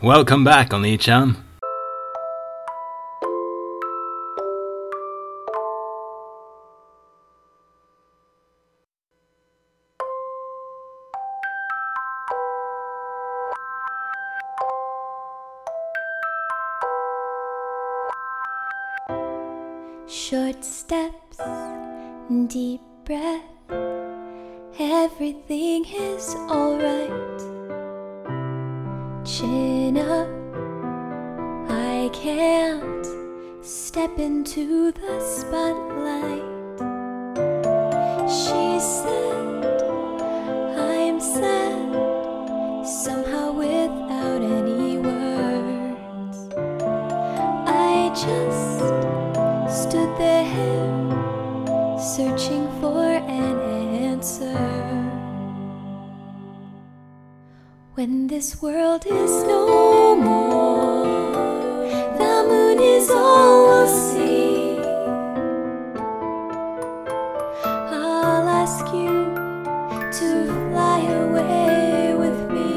Welcome back, Oni-chan. Short steps, deep breath, everything is alright. Chin up, I can't step into the spotlight. She said, I'm sad, somehow without any words. I just stood there, searching for an answer. When this world is no more, the moon is all we'll see. I'll ask you to fly away with me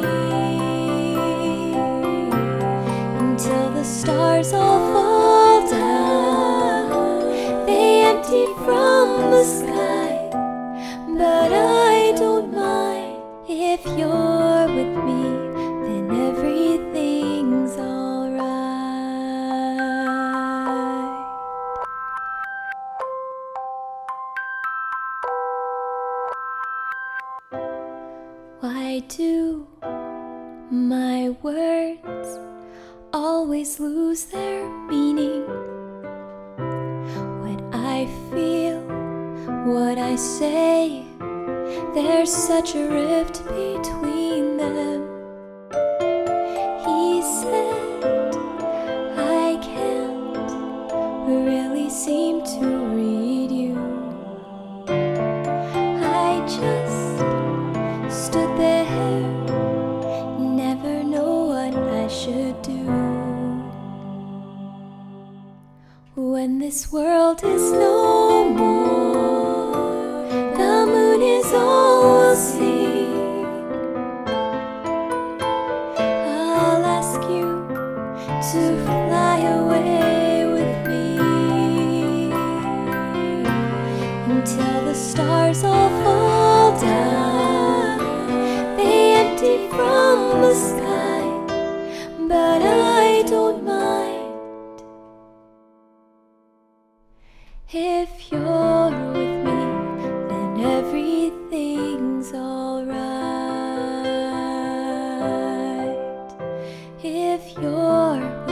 until the stars all fall down. They empty from the sky, but I don't mind. If you're with me, then everything's alright. Why do my words always lose their meaning? What I feel, what I say, there's such a rift between them. He said, I can't really seem to read you. I just stood there, never know what I should do. When this world is no more, the moon is all we'll see. I'll ask you to fly away with me until the stars all fall down. They empty from the sky, but I don't mind. If you're with me, then everything's alright. If you're